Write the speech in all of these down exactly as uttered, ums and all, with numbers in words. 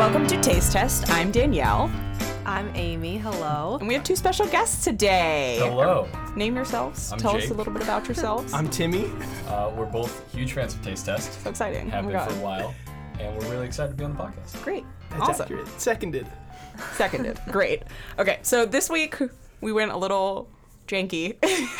Welcome to Taste Test. I'm Danielle. I'm Amy. Hello. And we have two special guests today. Hello. Name yourselves. I'm Tell Jake. us a little bit about yourselves. I'm Timmy. Uh, we're both huge fans of Taste Test. So exciting. Have Oh my been God. for a while. And we're really excited to be on the podcast. Great. That's awesome. accurate. Seconded. Seconded. Great. Okay, so this week we went a little janky.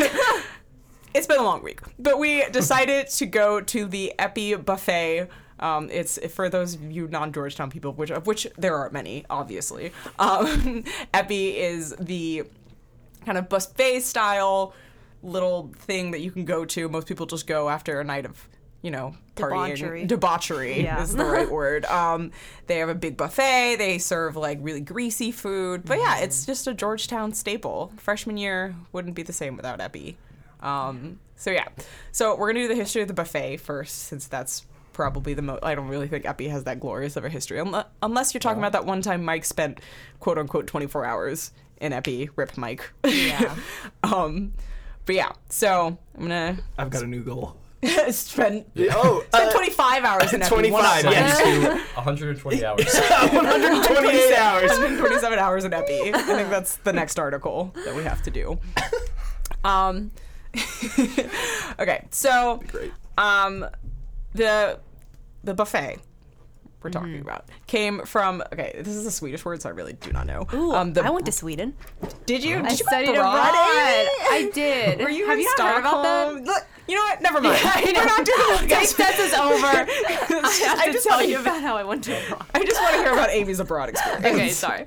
It's been a long week, but we decided to go to the Epi Buffet. Um, it's for those of you non-Georgetown people, which of which there are many, obviously. Um, Epi is the kind of buffet style little thing that you can go to. Most people just go after a night of, you know, partying. Debauchery. Debauchery Yeah. is the right word. Um, they have a big buffet. They serve like really greasy food. But yeah, it's just a Georgetown staple. Freshman year wouldn't be the same without Epi. Um, so yeah, so we're gonna do the history of the buffet first, since that's probably the most. I don't really think Epi has that glorious of a history, unless, unless you're talking about that one time Mike spent quote unquote twenty-four hours in Epi. Rip Mike. Yeah. um, but yeah, so I'm gonna I've got a new goal. spend Oh, spend uh, twenty-five hours in Epi. twenty-five, One yes. hour. one hundred twenty hours. one hundred twenty-eight hours. one hundred twenty-seven hours in Epi. I think that's the next article that we have to do. Um, okay, so Great. um, the the buffet we're talking about came from. Okay, this is a Swedish word, so I really do not know. Ooh, um, the, I went to Sweden. Did you? Did I you go studied abroad, abroad. Amy? I did. Were you Have in you not heard about Stockholm? that? Look, you know what? Never mind. Yeah, I We're know. not doing the Taste test is over. I have I to just tell wanna- you about how I went to abroad. I just want to hear about Amy's abroad experience. Okay, sorry.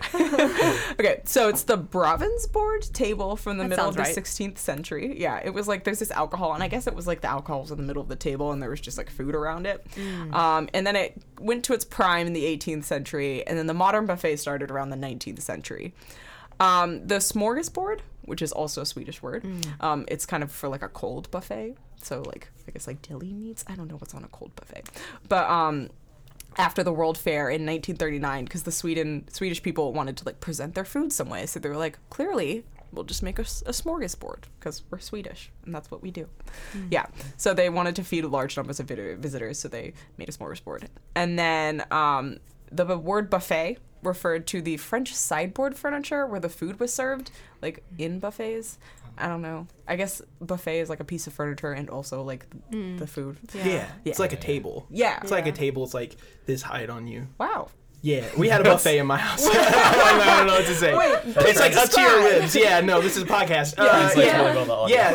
Okay, so it's the Bravensborg table from the That middle of sounds the right. sixteenth century. Yeah, it was like there's this alcohol, and I guess it was like the alcohol was in the middle of the table, and there was just like food around it. Mm. Um, and then it went to its prime in the eighteenth century, and then the modern buffet started around the nineteenth century. Um, the smorgasbord, which is also a Swedish word, Mm. um, it's kind of for like a cold buffet. So like I guess like deli meats. I don't know what's on a cold buffet, but um. After the World Fair in nineteen thirty-nine, because the Sweden Swedish people wanted to like present their food some way, so they were like, clearly, we'll just make a, s- a smorgasbord because we're Swedish and that's what we do. Mm. Yeah, so they wanted to feed large numbers of vid- visitors, so they made a smorgasbord. And then um, the b- word buffet referred to the French sideboard furniture where the food was served, like in buffets. I don't know. I guess buffet is like a piece of furniture and also like th- the food. Yeah. Yeah. It's like a table. Yeah. It's like a Yeah. table. It's like this height on you. Wow. Yeah. We had a buffet in my house. I don't know what to say. Wait, it's like up to your describe. ribs. Yeah, no, this is a podcast. Yeah, Uh, Translates yeah. really well to audio. Yeah,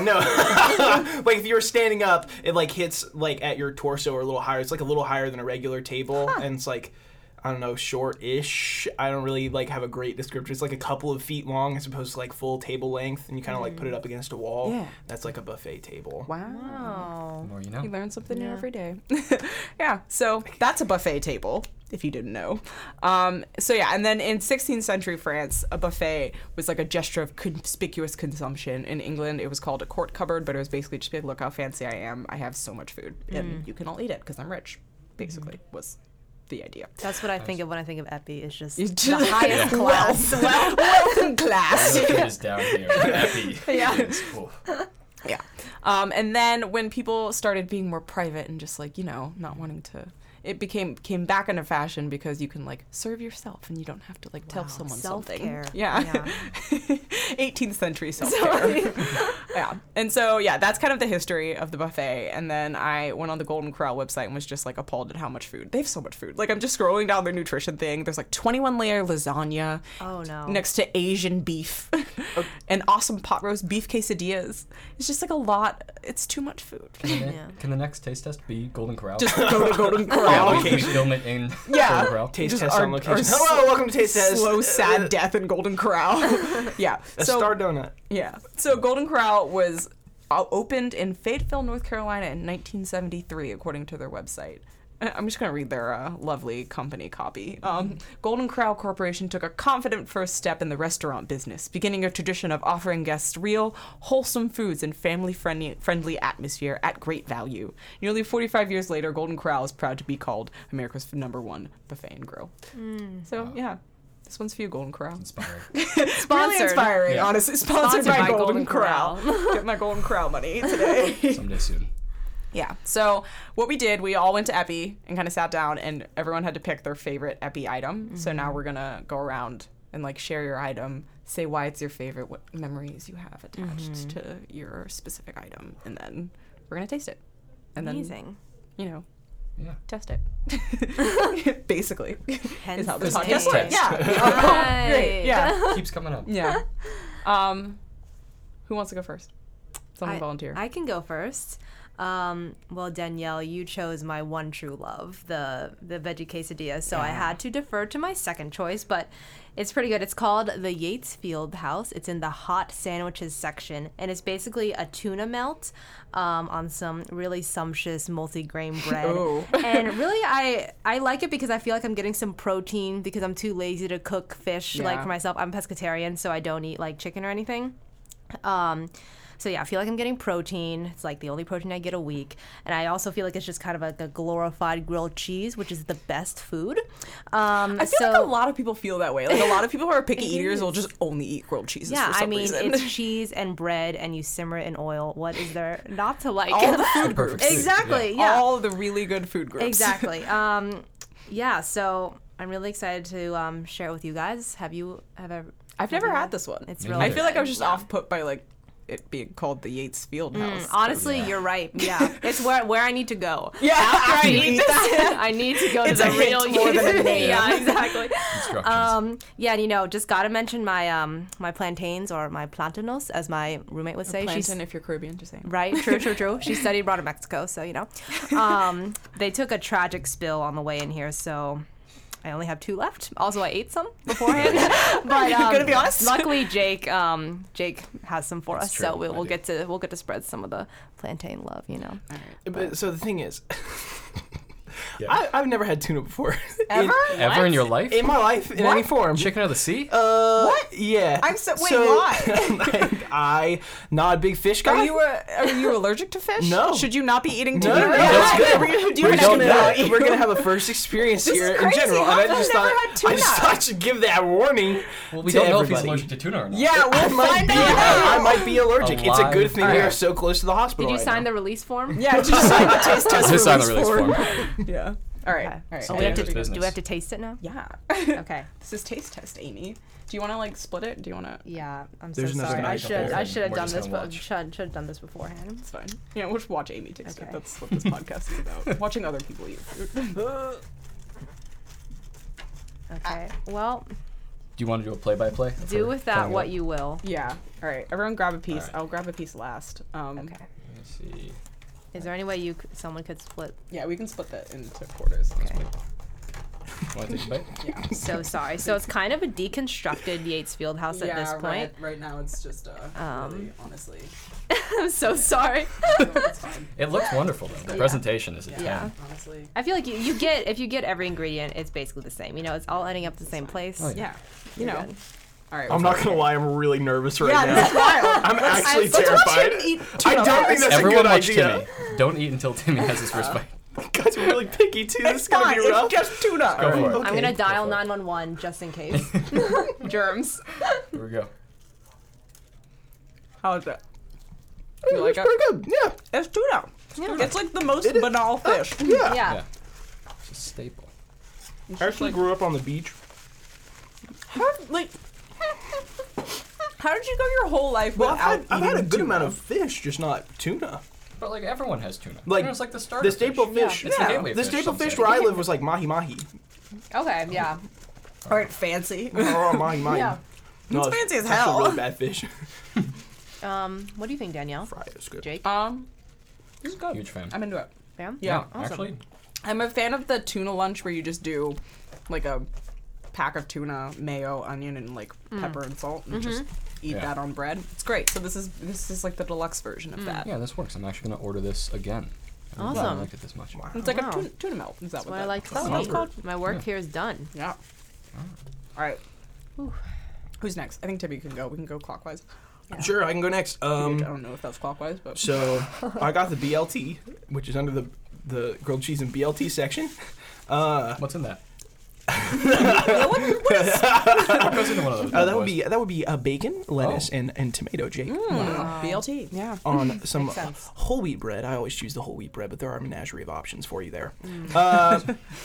no. Like if you're standing up, it like hits like at your torso or a little higher. It's like a little higher than a regular table, and it's like I don't know, short-ish. I don't really like have a great description. It's like a couple of feet long as opposed to like full table length, and you kind of like put it up against a wall. Yeah. That's like a buffet table. Wow. The more you You know. learn something new Yeah. every day. Yeah, so that's a buffet table, if you didn't know. Um, so yeah, and then in sixteenth century France, a buffet was like a gesture of conspicuous consumption. In England, it was called a court cupboard, but it was basically just be like, look how fancy I am. I have so much food, and you can all eat it because I'm rich, basically, was the idea. That's what I think of when I think of Epi. It's just It's the just- highest class. Wealth, wealth and class. The food is down here. Epi. Yeah. is cool. Yeah. Um, and then when people started being more private and just like, you know, not wanting to, it became came back into fashion because you can like serve yourself and you don't have to like tell Wow, someone self-care. something. Yeah. Yeah. eighteenth century self-care. Yeah. And so, yeah, that's kind of the history of the buffet. And then I went on the Golden Corral website and was just like appalled at how much food. They have so much food. Like I'm just scrolling down their nutrition thing. There's like twenty-one layer lasagna. Oh, no. Next to Asian beef and awesome pot roast beef quesadillas. It's just like a lot. It's too much food. Can the, Yeah. can the next taste test be Golden Corral? Just go to Golden Corral. yeah, we, we location. film it in Yeah. Golden Corral. Taste Just test our- on our location. slow- Hello, welcome to Taste Test. Slow, sad Uh, death in Golden Corral. Yeah. A so, star donut. yeah. So Golden Corral was uh, opened in Fayetteville, North Carolina in nineteen seventy-three, according to their website. I'm just going to read their uh, lovely company copy. Um, Golden Corral Corporation took a confident first step in the restaurant business, beginning a tradition of offering guests real, wholesome foods and family-friendly friendly atmosphere at great value. Nearly forty-five years later, Golden Corral is proud to be called America's number one buffet and grill. So, yeah. This one's for you, Golden Corral. Inspiring. Really Sponsored. inspiring, Yeah. honestly. Sponsored, Sponsored by, by Golden, Golden Corral. Corral. Get my Golden Corral money today. Someday soon. Yeah. So what we did, we all went to Epi and kind of sat down, and everyone had to pick their favorite Epi item. Mm-hmm. So now we're gonna go around and like share your item, say why it's your favorite, what memories you have attached mm-hmm. to your specific item, and then we're gonna taste it. And Amazing. Then, you know, Yeah. test it. Basically, Hence is how the this name. podcast works. Yeah. Right. Great. Yeah. Keeps coming up. Yeah. Um, who wants to go first? Someone I, volunteer. I can go first. Um, well, Danielle, you chose my one true love, the the veggie quesadilla, so I Yeah. had to defer to my second choice, but it's pretty good. It's called the Yates Field House. It's in the hot sandwiches section, and it's basically a tuna melt um, on some really sumptuous multi-grain bread. Ooh. And really, I I like it because I feel like I'm getting some protein because I'm too lazy to cook fish like Yeah. for myself. I'm pescatarian, so I don't eat like chicken or anything. Um, so yeah, I feel like I'm getting protein. It's like the only protein I get a week. And I also feel like it's just kind of like a glorified grilled cheese, which is the best food. Um, I feel so, like a lot of people feel that way. Like a lot of people who are picky eaters will just only eat grilled cheeses yeah, for some I mean, reason. it's cheese and bread, and you simmer it in oil. What is there not to like? All the The food perfect groups. food. Exactly, yeah. All the really good food groups. Exactly. Um, yeah, so I'm really excited to um, share it with you guys. Have you ever? I've never had this one. It's Me really. I feel like I was good. just Yeah. off put by like it being called the Yates Field House. Mm, honestly, Yeah. you're right. Yeah, it's where where I need to go. Yeah, after I after you eat eat this, that. I need to go It's to a the hint real more than a Yates. name. Yeah, exactly. Instructions. Um, yeah, and you know, just gotta mention my um my plantains or my plantanos, as my roommate would say. She's Plantain, if you're Caribbean, just saying. right, true, true, true. She studied abroad in Mexico, so you know. Um, they took a tragic spill on the way in here, so. I only have two left. Also, I ate some beforehand, but um, Gonna be honest. luckily Jake, um, Jake has some for That's us, true, so we, I we'll do. get to we'll get to spread some of the plantain love, you know. But, so the thing is, Yeah. I, I've never had tuna before. Ever? In, Ever in your life? in my life, in What? any form. Chicken of the sea? Uh, What? Yeah. I'm so- wait, why? like, I not a big fish guy. Are you a, are you allergic to fish? No. Should you not be eating No, tuna? no, no, Yeah. that's good. We're gonna do We're an just gonna, experiment. we're gonna have a first experience This is here in crazy. general, How and I have I just never thought had tuna? I just thought I should give that warning. Well, we to don't know if he's everybody. allergic to tuna or not. Yeah, I we'll might find be. out. I might be allergic. It's a good Alive. thing we Alright. are so close to the hospital. Did you right sign now. the release form? Yeah, just sign the taste test Just sign the release release form. Yeah. All right. Okay. All right. So we have to, Dangerous business. do we have to taste it now? Yeah. Okay. This is taste test, Amy. Do you want to like split it? Do you want to? Yeah, I'm There's so no sorry. I tonight should before, I should have we're done just this, gonna but watch. should should have done this beforehand. It's fine. Yeah, we'll just watch Amy taste Okay. it. That's what this podcast is about. Watching other people eat food. Okay. Well, Do you want to do a play-by-play? do with that what you will. Yeah. All right. Everyone, grab a piece. All right. I'll grab a piece last. Um, Okay. Let's see. Is there any way you c- someone could split? Yeah, we can split that into quarters. Okay. Want to take a bite? Yeah. So sorry. So it's kind of a deconstructed Yates Field House at this point. Right, right now it's just uh, Um, really, honestly. I'm so sorry. No, it's fine. It looks wonderful though. The Yeah. presentation is a ten. Yeah. Honestly. I feel like you, you get if you get every ingredient, it's basically the same. You know, it's all ending up the same place. Oh, yeah. Yeah. You You're know. good. All right. I'm not gonna lie. I'm really nervous right Yeah, now. this is wild. I'm actually let's watch terrified. him eat I tuna don't first. think that's Everyone a good watch idea. Timmy. Don't eat until Timmy has his first bite. Guys are really picky too. This It's is gonna fine. be rough. It's just tuna. Go for it. Okay. I'm gonna dial for it. nine one one just in case. Germs. Here we go. How is it? It You like looks it? pretty good. Yeah. It's tuna. Yeah. It's like the most It is- banal fish. Yeah. Yeah. Yeah. It's a staple. I actually grew up on the beach. How, like, how did you go your whole life Well, I've without had, I've eating had a good tuna? amount of fish, just not tuna. But like everyone has tuna. Like, Tuna's like the starter The staple fish. It's the Yeah. gateway The fish, staple some fish say. where I live was like mahi mahi. Okay. Yeah. All right, fancy. Oh, mahi mahi. Yeah. No, It's fancy as actually hell. really bad fish. Um. What do you think, Danielle? Fry is good. Jake? Um, this is good. Huge fan. I'm into it. Bam? Yeah. No, actually, I'm a fan of the tuna lunch where you just do like a pack of tuna, mayo, onion, and like pepper and salt, and just eat Yeah. that on bread. It's great. So this is this is like the deluxe version of that. yeah, this works. I'm actually gonna order this again. I really Awesome. like it this much. It's like Wow. a tuna, tuna melt. Is that That's what what that, I like to is that what see. that's called? My work Yeah. here is done. Yeah. All right. Who's next? I think Tibby can go. We can go clockwise. Sure, I can go next. I Um, don't know if that's clockwise, but so I got the B L T, which is under the the grilled cheese and B L T section. Uh, What's in that? What goes into one of those? Uh, that would boys? be that would be uh, bacon, lettuce, Oh. and, and tomato, Jake. Mm, B L T. Yeah. On some Makes sense. whole wheat bread. I always choose the whole wheat bread, but there are a menagerie of options for you there. Mm. Uh,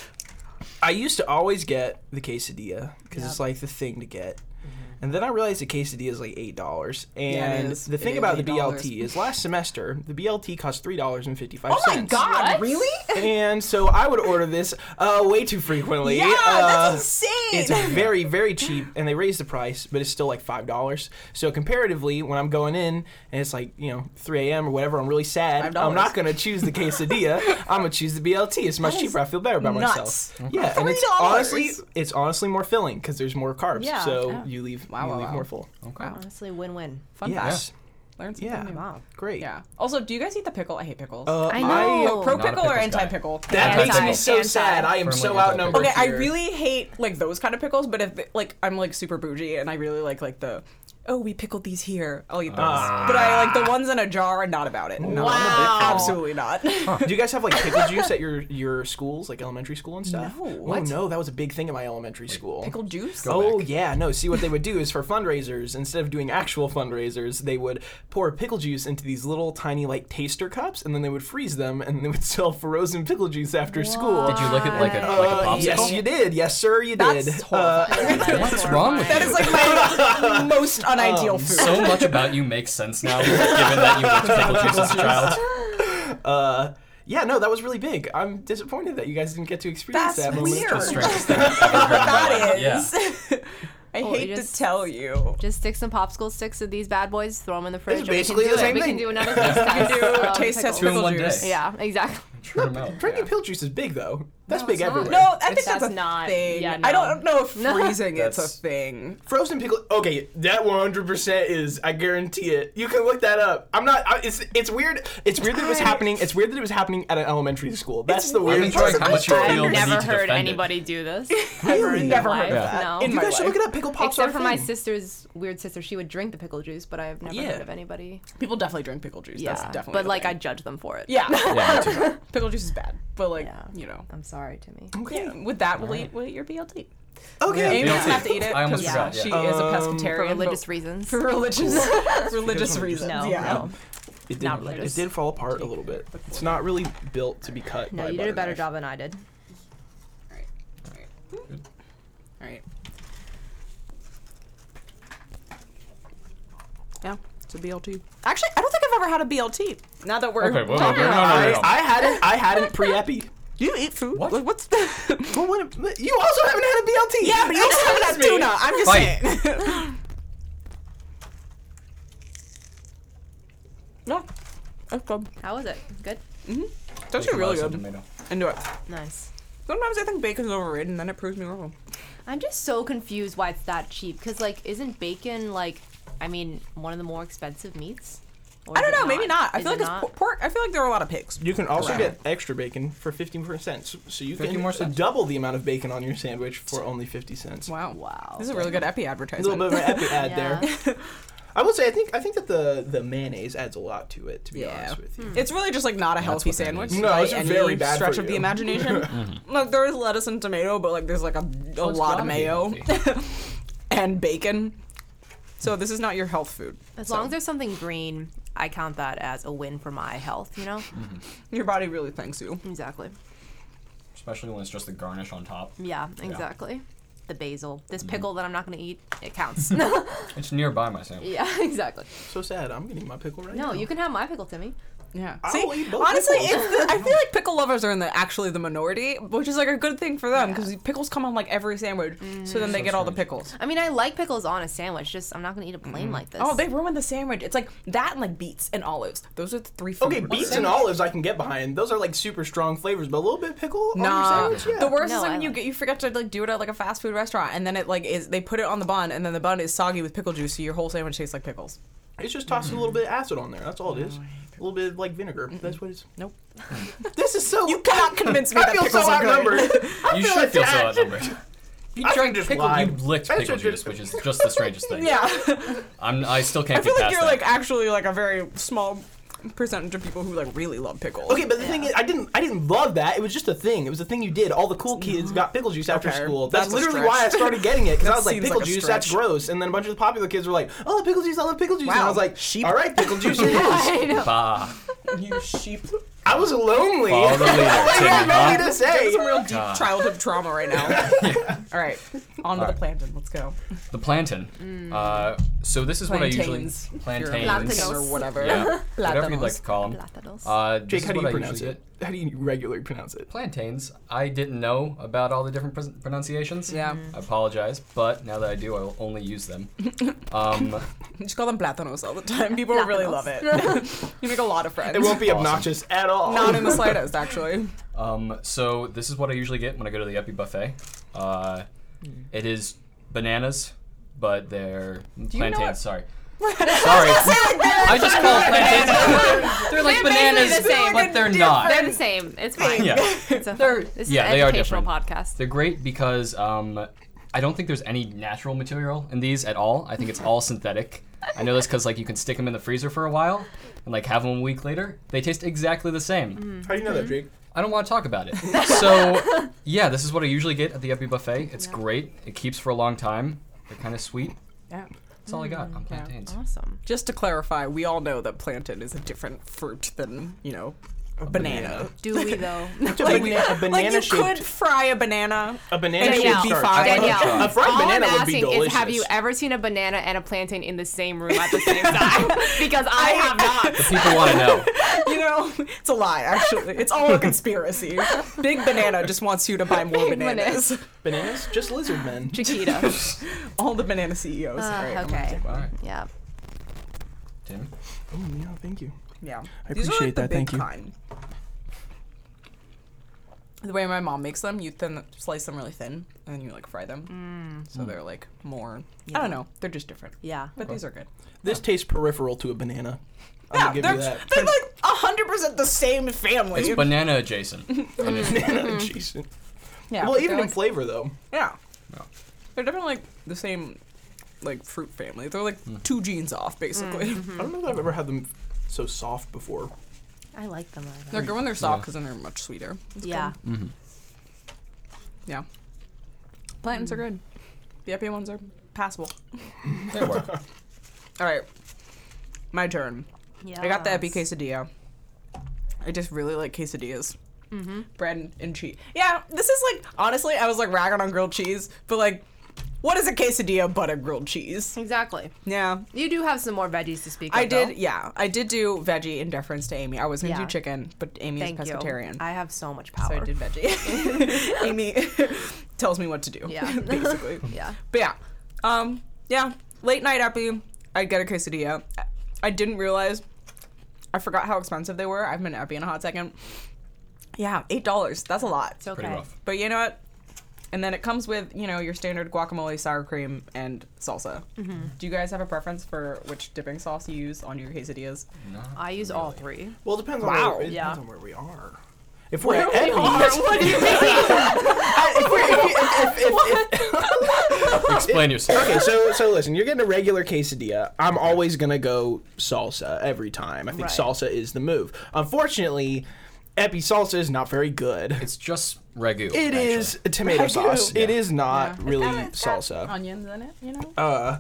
I used to always get the quesadilla because Yep. it's like the thing to get. And then I realized the quesadilla is like eight dollars. And Yeah, it is. the It thing is about the eight B L dollars. T is last semester the B L T cost three dollars and fifty five Oh cents. my God! What? Really? And so I would order this uh, way too frequently. Yeah, Uh, that's insane. It's very, very cheap, and they raised the price, but it's still like five dollars. So comparatively, when I'm going in and it's like you know three a.m. or whatever, I'm really sad. five dollars. I'm not gonna choose the quesadilla. I'm gonna choose the B L T. It's much That is cheaper. I feel better about nuts. myself. Yeah, and it's three dollars. honestly, it's honestly more filling because there's more carbs. Yeah. So Yeah. you leave, Wow, you wow, leave wow. more full. Okay. Honestly, win-win. Fun Yes. fact. Learn something Yeah. new. Wow. Great. Yeah. Also, do you guys eat the pickle? I hate pickles. Uh, I know. Pro Not a pickle or pickles guy. anti pickle? That Anti- makes me so anti. sad. I am Firmly so anti-pickle. outnumbered. Okay, I here. really hate like those kind of pickles, but if like I'm like super bougie and I really like like the oh we pickled these here, I'll eat those. Ah. But I like the ones in a jar and not about it. No, Wow. absolutely not. Do you guys have like pickle juice at your your schools, like elementary school and stuff? No. Oh What? no, that was a big thing at my elementary school. Pickle juice? Oh back. yeah, no. See what they would do is for fundraisers, instead of doing actual fundraisers, they would pour pickle juice into these little tiny like taster cups, and then they would freeze them, and they would sell frozen pickle juice after school. Did you lick it like a, Uh, like a popsicle? yes, you did. Yes, sir, you did. That's Uh, horrifying. What's wrong with That you? is like my most unideal Um, food. So much about you makes sense now, given that you licked pickle juice as a child. uh, yeah, no, that was really big. I'm disappointed that you guys didn't get to experience That's that moment. weird. The strangest thing I've ever heard in my That life. is. Yeah. I Oh, hate you to just- tell you. Just stick some popsicle sticks to these bad boys, throw them in the fridge. and basically we can the do same it. thing. We can do another taste test. do of taste test pickles. Two in pickle one juice. day. Yeah, exactly. Turn 'em out. Drinking Yeah. pickle juice is big though. That's No, big it's not. everywhere. No, I think It's- that's, that's a not- thing. yeah, I no. don't know if No. freezing it's a That's- thing. Frozen pickle. Okay, that one hundred percent is. I guarantee it. You can look that up. I'm not. I, it's it's weird. It's weird that it was I- happening. It's weird that it was happening at an elementary school. That's the I'm weird enjoying part. how much you I've feel the never need to heard defend it. anybody do this. Ever in Never their heard of life. that. No. In You my guys should life. look it up. Pickle pops Except are for a my thing. sister's weird sister, she would drink the pickle juice, but I've never Yeah. heard of anybody. People definitely drink pickle juice. Yeah, That's definitely. but a like I thing. judge them for it. Yeah. Yeah, me too. Pickle juice is bad, but like Yeah. you know. I'm sorry, Timmy. Okay. Yeah, with that, we'll Alright. eat, we'll eat your B L T. Okay. Amy B L doesn't T. have to eat it I almost because forgot, yeah. she is a Um, pescatarian. For but- religious reasons. For religious, religious Cool. reasons. No, yeah. no. It did, Not it religious. did fall apart a little bit. It's not really built to be cut. No, by you did butter a better knife. job than I did. Alright. Alright. Alright. Yeah, it's a B L T. Actually, I don't think I've ever had a B L T. Now that we're Okay, whoa, whoa, talking no, no, about no, it. no, no. I, I hadn't. I hadn't pre-epi. You eat food. What? Like, what's the? Well, what, you also haven't had a B L T. Yeah, but you also haven't had Excuse me. tuna. I'm just Fight. saying. No, that's good. How was it? Good? It's actually really Some good. tomato. Into it. Nice. Sometimes I think bacon's overrated, and then it proves me wrong. I'm just so confused why it's that cheap. Because, like, isn't bacon, like, I mean, one of the more expensive meats? Or I is don't it know. Maybe not. I Is feel like it it's not? por- pork. I feel like there are a lot of pigs. You can also Right. get extra bacon for fifteen percent, so, so you fifty can more cents. double the amount of bacon on your sandwich for only fifty cents. Wow. Wow. This is a really good epi A advertisement. little bit of an epi ad Yeah. there. I would say I think I think that the the mayonnaise adds a lot to it. To be Yeah. honest with you. It's really just like not a healthy what that sandwich. is. No, by it's any very bad stretch for of the you. imagination. Like there is lettuce and tomato, but like there's like a, a it's lot gotta of be mayo healthy. and bacon. So this is not your health food. As So long as there's something green, I count that as a win for my health, you know? your body really thanks you. Exactly. Especially when it's just the garnish on top. Yeah, exactly. The basil. This Mm-hmm. pickle that I'm not going to eat, it counts. It's nearby my sandwich. yeah, exactly. So sad. I'm getting my pickle right now. No, you can have my pickle, Timmy. Yeah. I'll See, eat both honestly, pickles. it's the, I feel like pickle lovers are in the actually the minority, which is like a good thing for them because pickles come on like every sandwich, so then they So get all the strange. pickles. I mean, I like pickles on a sandwich, just I'm not going to eat it plain like this. Oh, they ruined the sandwich. It's like that and like beets and olives. Those are the three food. Okay, beets and olives I can get behind. Those are like super strong flavors, but a little bit of pickle on Nah, your sandwich, yeah. the worst No, is I when you like- get you forget to like do it at like a fast food restaurant, and then it like is they put it on the bun, and then the bun is soggy with pickle juice, so your whole sandwich tastes like pickles. It's just tossing a little bit of acid on there. That's all it is. Oh, A little bit of like vinegar. That's what it's. Nope. This is so. You cannot convince me I that feel pickles so are good. outnumbered. You should feel so outnumbered. You I drank should just pickle. lie. You licked I pickle should juice, just- which is just the strangest thing. Yeah, I'm. I still I can't feel get like past you're that. like actually like a very small percentage of people who like really love pickles. Okay, but the thing is, I didn't. I didn't love that. It was just a thing. It was a thing you did. All the cool kids got pickle juice after Okay, school. That's, that's a literally stretch. why I started getting it because That I was like, seems pickle like a juice. That's stretch. gross. And then a bunch of the popular kids were like, oh, pickle juice. I love pickle juice. And I Wow. was like, Sheep. all right, pickle juice it is. I know. Bah. You sheep. I was lonely. Follow the leader, What do you Timmy, want me huh? to say? Some real deep God. childhood trauma right now. All right, on to All the right. plantain. Let's go. The plantain. Uh, so this is what I usually Plantains. plantains. Plantains. or whatever. Yeah, whatever you'd like Platanos. to call them. Platanos. Uh, this Jake, is how do what you I pronounce usually it? How do you regularly pronounce it? get. Plantains. I didn't know about all the different pres- pronunciations. Yeah. I apologize, but now that I do, I will only use them. Um, Just call them platanos all the time. People will really love it. You make a lot of friends. It won't be Awesome. obnoxious at all. Not in the slightest, actually. um, so this is what I usually get when I go to the Epi buffet. Uh, it is bananas, but they're know plantains. what- Sorry. Sorry. I just call them plantains. They're like They're basically bananas, the same. but they're not. They're the same. It's fine. Yeah. It's a, They're- this yeah, is they an are educational different. podcast. They're great because um, I don't think there's any natural material in these at all. I think it's all synthetic. I know this because like you can stick them in the freezer for a while and like have them a week later. They taste exactly the same. How do you know that, Jake? I don't want to talk about it. So yeah, this is what I usually get at the Epi buffet. It's great. It keeps for a long time. They're kind of sweet. Yeah. That's all I got on plantains. Awesome. Just to clarify, we all know that plantain is a different fruit than, you know, a banana. banana. Do we though? It's a, Like, bana- a banana like you shaped. could fry a banana. A banana and it shaped would be starch. fine. Danielle, A fried all banana I'm would be asking delicious. is, have you ever seen a banana and a plantain in the same room at the same time? Because I have not. People want to know. You know, it's a lie, actually. It's all a conspiracy. Big Banana just wants you to buy more Big bananas. Bananas? Just lizard men. Chiquita. All the banana C E Os. Uh, All right, I'm gonna okay. take one. All right, Yeah. Tim. Oh, yeah, thank you. Yeah. I These are appreciate like the that, big thank you. kind. The way my mom makes them, you thin, slice them really thin, and then you like fry them. So they're like more. I don't know. They're just different. Yeah. But these are good. This tastes peripheral to a banana. I'm Yeah, gonna give they're, you that. they're like a hundred percent the same family. It's banana adjacent. And it's- Banana adjacent. yeah, Well, but even they're in like, flavor, though. yeah, Yeah. they're definitely like the same, like fruit family. They're like two genes off, basically. I don't know if I've ever had them so soft before. I like them. Like They're that. good when they're soft Yeah. because then they're much sweeter. It's Yeah. good. Mhm. Yeah. Plantains are good. The Epi ones are passable. They were. All right, my turn. Yeah. I got the Epi quesadilla. I just really like quesadillas. Mm-hmm. Bread and cheese. Yeah, this is like, honestly, I was like ragging on grilled cheese, but like, what is a quesadilla but a grilled cheese? Exactly. Yeah. You do have some more veggies to speak I of. did, though. yeah. I did do veggie in deference to Amy. I was going to Yeah. do chicken, but Amy Thank is you. pescatarian. I have so much So power. I did veggie. Amy tells me what to do. Yeah. Basically. Yeah. But yeah. Um, yeah. Late night Epi, I'd get a quesadilla. I didn't realize, I forgot how expensive they were. I haven't been to Epi in a hot second. Yeah, eight dollars. That's a lot. It's okay. Pretty rough. But you know what? And then it comes with, you know, your standard guacamole, sour cream, and salsa. Mm-hmm. Do you guys have a preference for which dipping sauce you use on your quesadillas? Not I use all really. three. Well, it depends on Wow. where, it Yeah. depends on where we are. If we're Where at we Epi, are? What do you mean? if we're, if, if, if, if, if, Explain yourself. Okay, so so listen, you're getting a regular quesadilla. I'm always gonna go salsa every time. I think Right. salsa is the move. Unfortunately, Epi salsa is not very good. It's just ragu. It actually. is a tomato sauce. It Yeah. is not really It's got salsa. onions in it, you know? Uh,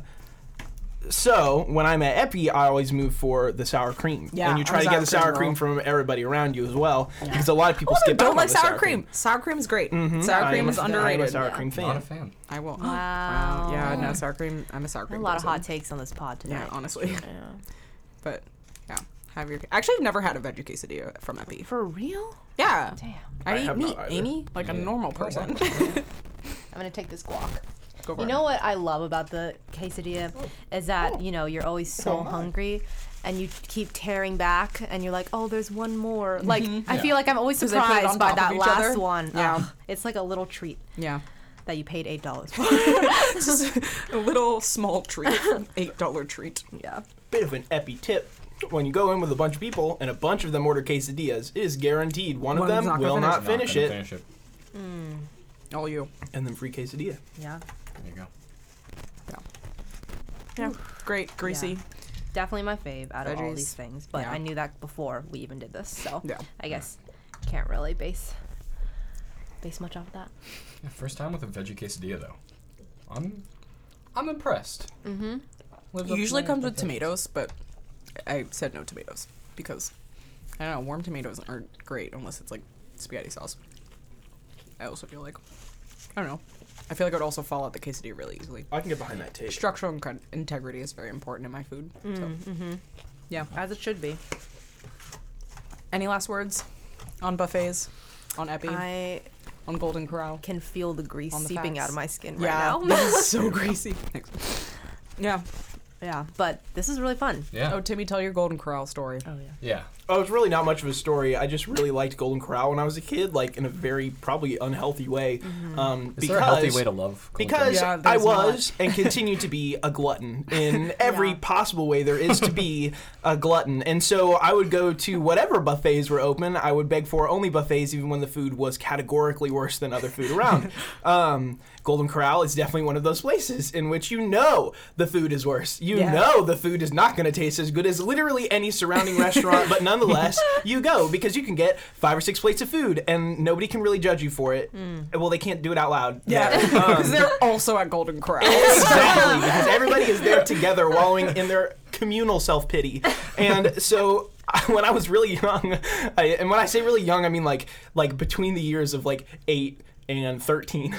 so when I'm at Epi, I always move for the sour cream. Yeah, and you try I'm to a get the sour sour cream cream roll. from everybody around you as well, because a lot of people Oh, no, skip don't out like on the sour cream. Sour cream is great. Mhm. Sour I cream am is a- I am a underrated. sour Yeah. cream Not a fan. fan. I will. Wow. Yeah, no, sour cream. I'm a sour A cream. lot of person. hot takes on this pod tonight. Yeah, honestly. Yeah. But yeah, have your. Actually, I've never had a veggie quesadilla from Epi. For real? Yeah, Damn. I, I eat have meat, not either. Amy, like a Yeah. normal Oh, person. wow. I'm gonna take this guac. Go for You it. know what I love about the quesadilla is that, you know, you're always so Oh, my. hungry and you keep tearing back and you're like, oh, there's one more. Like, I Yeah. feel like I'm always 'Cause they put it surprised on by top of that each last other? one. Yeah. Ugh, it's like a little treat Yeah, that you paid eight dollars for. just a little small treat, eight dollar treat. Yeah. Bit of an Epi tip. When you go in with a bunch of people and a bunch of them order quesadillas, it is guaranteed one, One of of them them's not will gonna not Not finish gonna it, Finish it. All you. and then free quesadilla. Yeah. There you go. Yeah, great, greasy. definitely my fave out of all Veggies. these things. But Yeah. I knew that before we even did this, so Yeah. I guess can't really base base much off that. Yeah, first time with a veggie quesadilla though. I'm I'm impressed. Mm-hmm. Lives It up to usually my comes with expectations. tomatoes, but I said no tomatoes because I don't know, warm tomatoes aren't great unless it's like spaghetti sauce. I also feel like I don't know. I feel like it would also fall out the quesadilla really easily. I can get behind that take. Structural incre- integrity is very important in my food. So, Mm-hmm. yeah. As it should be. Any last words on buffets, on Epi, I on Golden Corral? can feel the grease On the seeping facts. out of my skin Yeah, right now. this is so greasy. Thanks. Yeah. Yeah, but this is really fun. Yeah. Oh, Timmy, tell your Golden Corral story. Oh yeah. Yeah. Oh, it's really not much of a story. I just really liked Golden Corral when I was a kid, like in a very probably unhealthy way. Um, Is because there a healthy way to love? Golden because Yeah, I there's was and continue to be a glutton in every Yeah. possible way there is to be a glutton. And so I would go to whatever buffets were open. I would beg for only buffets, even when the food was categorically worse than other food around. um, Golden Corral is definitely one of those places in which you know the food is worse. You Yeah. know the food is not going to taste as good as literally any surrounding restaurant, but nonetheless, you go because you can get five or six plates of food and nobody can really judge you for it. Well, they can't do it out loud. Yeah, Um, because they're also at Golden Corral. exactly, because everybody is there together wallowing in their communal self-pity. And so when I was really young, I, and when I say really young, I mean like like between the years of like eight and thirteen.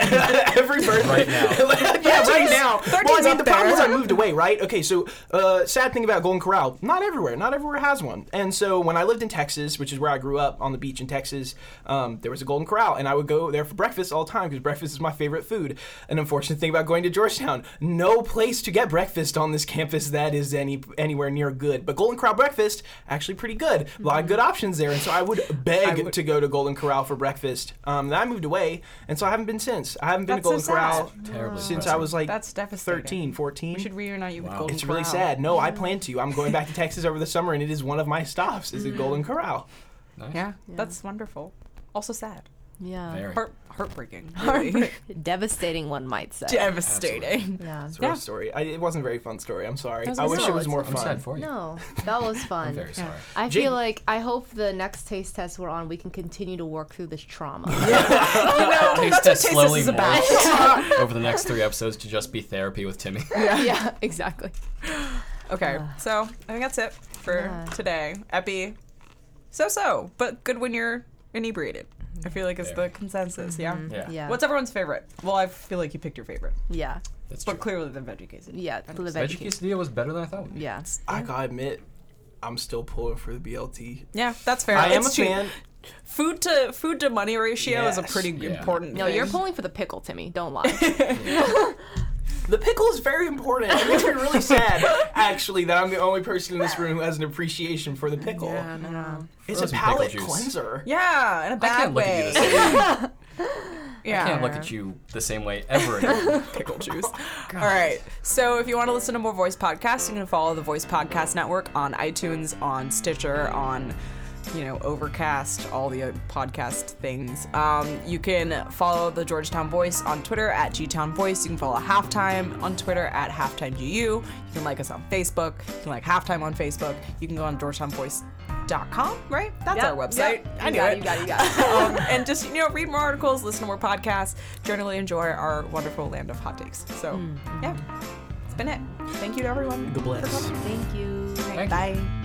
Every birthday. Right now. yeah, right now. Well, I mean, up the problem there. is I moved away, right? Okay, so uh, sad thing about Golden Corral, not everywhere. Not everywhere has one. And so when I lived in Texas, which is where I grew up on the beach in Texas, um, there was a Golden Corral, and I would go there for breakfast all the time because breakfast is my favorite food. An unfortunate thing about going to Georgetown, no place to get breakfast on this campus that is any anywhere near good. But Golden Corral breakfast, actually pretty good. A lot of good options there. And so I would beg I would- to go to Golden Corral for breakfast. Um, then I moved away, and so I haven't been since. I haven't been That's to so Golden Corral sad. Terribly since depressing. I was like That's devastating. thirteen, fourteen. We should reunite you with Wow. Golden It's Corral. really sad. No, I plan to. I'm going back to Texas over the summer, and it is one of my stops. Is at Golden Corral. Nice. Yeah, that's wonderful. Also sad. Yeah. Very. Heart heartbreaking. Really. Devastating, one might say. Devastating. Yeah. It's a rough Yeah. story. I, it wasn't a very fun story. I'm sorry. That's I wish okay. it was more I'm fun. sad for you. No, that was fun. I'm very sorry. I Jake- feel like I hope the next taste test we're on, we can continue to work through this trauma. Taste That's what test Taste slowly Test is about. morphs over the next three episodes to just be therapy with Timmy. yeah, exactly. Okay, so I think that's it for Yeah. today. Epi, so so, but good when you're inebriated. I feel like it's Fair. the consensus. Yeah. Yeah. Yeah. What's everyone's favorite? Well, I feel like you picked your favorite, Yeah. That's but true. clearly the veggie quesadilla. Yeah. The Veggie veggie. quesadilla was better than I thought it would be. Yeah. I gotta admit, I'm still pulling for the B L T. Yeah, that's fair. I am a It's cheap. fan. Food to food to money ratio is a Yes. pretty Yeah. important. No, thing. you're pulling for the pickle, Timmy. Don't lie. The pickle is very important. It makes me really sad, actually, that I'm the only person in this room who has an appreciation for the pickle. Yeah, no, no. It's Throw a some pickle palate juice. cleanser. Yeah, in a I bad can't look way. at you the same. yeah. I can't look at you the same way ever again. Pickle juice. All right. So if you want to listen to more Voice Podcasts, you can follow the Voice Podcast Network on iTunes, on Stitcher, on, you know, Overcast, all the uh, podcast things. Um, you can follow the Georgetown Voice on Twitter at Gtown Voice. You can follow Halftime on Twitter at HalftimeGU. You can like us on Facebook. You can like Halftime on Facebook. You can go on georgetown voice dot com, right? That's Yep, our website. yep. I You knew got it. it, you got it, you got it. um, and just, you know, read more articles, listen to more podcasts, generally enjoy our wonderful land of hot takes. So, yeah, it's been it. Thank you to everyone. God bless. for coming. Thank you. All right, Thank you. bye.